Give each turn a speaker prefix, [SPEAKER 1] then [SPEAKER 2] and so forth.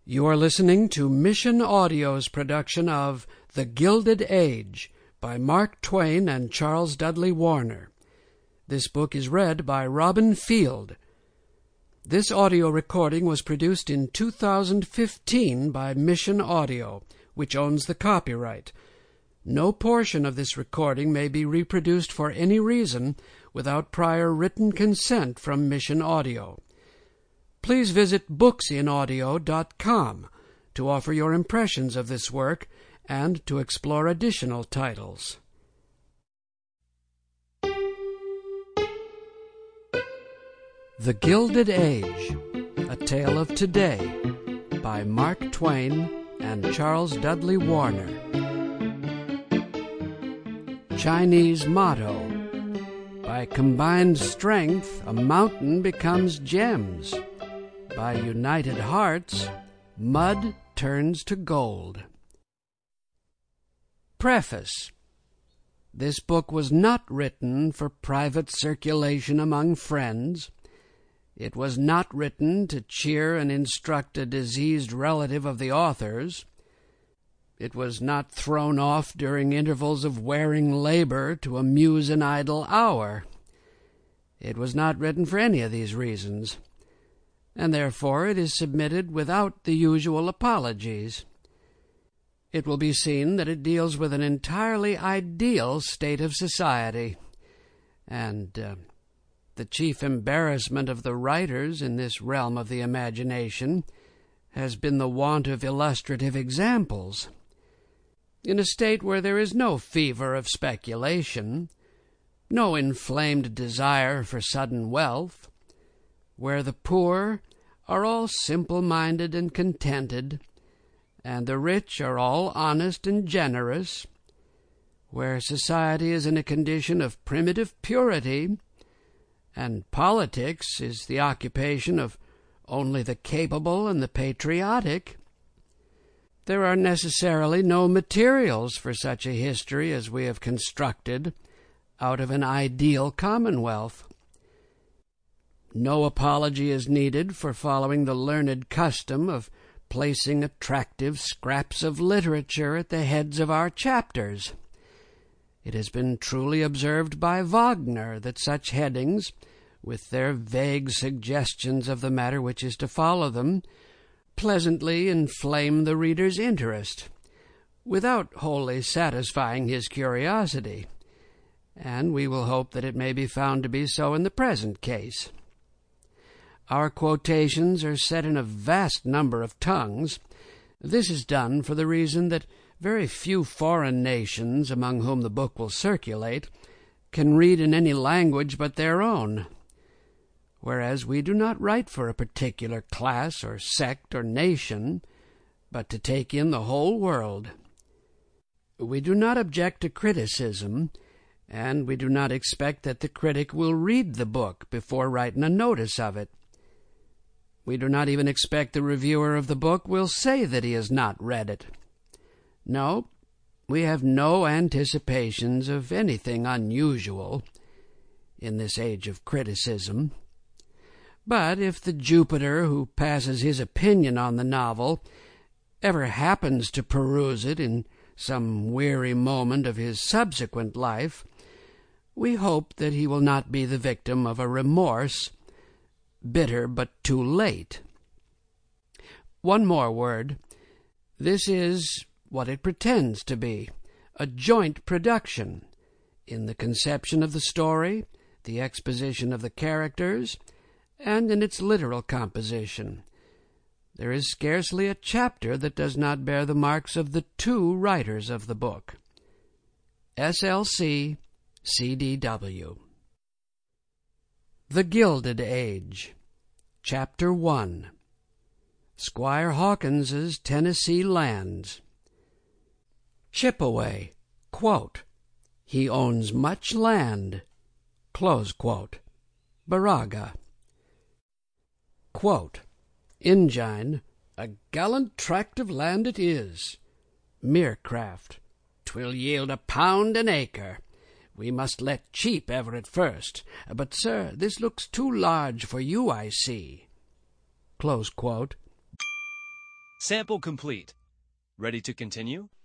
[SPEAKER 1] You are listening to Mission Audio's production of The Gilded Age by Mark Twain and Charles Dudley Warner. This book is read by Robin Field. This audio recording was produced in 2015 by Mission Audio, which owns the copyright. No portion of this recording may be reproduced for any reason without prior written consent from Mission Audio. Please visit booksinaudio.com to offer your impressions of this work and to explore additional titles. The Gilded Age, A Tale of Today by Mark Twain and Charles Dudley Warner. Chinese motto: by combined strength a mountain becomes gems. By united hearts, mud turns to gold. Preface. This book was not written for private circulation among friends. It was not written to cheer and instruct a diseased relative of the author's. It was not thrown off during intervals of wearing labor to amuse an idle hour. It was not written for any of these reasons, and therefore it is submitted without the usual apologies. It will be seen that it deals with an entirely ideal state of society, and the chief embarrassment of the writers in this realm of the imagination has been the want of illustrative examples. In a state where there is no fever of speculation, no inflamed desire for sudden wealth, where the poor are all simple-minded and contented, and the rich are all honest and generous, where society is in a condition of primitive purity, and politics is the occupation of only the capable and the patriotic, there are necessarily no materials for such a history as we have constructed out of an ideal commonwealth. No apology is needed for following the learned custom of placing attractive scraps of literature at the heads of our chapters. It has been truly observed by Wagner that such headings, with their vague suggestions of the matter which is to follow them, pleasantly inflame the reader's interest, without wholly satisfying his curiosity, and we will hope that it may be found to be so in the present case. Our quotations are set in a vast number of tongues. This is done for the reason that very few foreign nations among whom the book will circulate can read in any language but their own, whereas we do not write for a particular class or sect or nation, but to take in the whole world. We do not object to criticism, and we do not expect that the critic will read the book before writing a notice of it. We do not even expect the reviewer of the book will say that he has not read it. No, we have no anticipations of anything unusual in this age of criticism. But if the Jupiter who passes his opinion on the novel ever happens to peruse it in some weary moment of his subsequent life, we hope that he will not be the victim of a remorse, bitter but too late. One more word. This is what it pretends to be, a joint production, in the conception of the story, the exposition of the characters, and in its literal composition. There is scarcely a chapter that does not bear the marks of the two writers of the book. SLC, CDW. The Gilded Age, Chapter 1. Squire Hawkins's Tennessee Lands. Chippeway, quote, he owns much land, close quote. Baraga. Quote, Ingine, a gallant tract of land it is. Meercraft, 'twill yield £1 an acre. We must let cheap ever at first. But, sir, this looks too large for you, I see. Close quote.
[SPEAKER 2] Sample complete. Ready to continue?